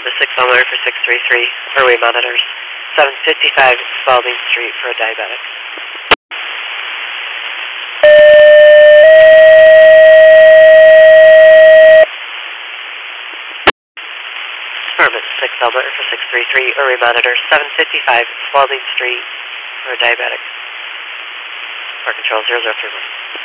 Department 6 Elmer for 633, airway monitors, 755 Spalding Street for a diabetic. Department 6 Elmer for 633, airway monitor, 755 Spalding Street for a diabetic. Park Control 0031.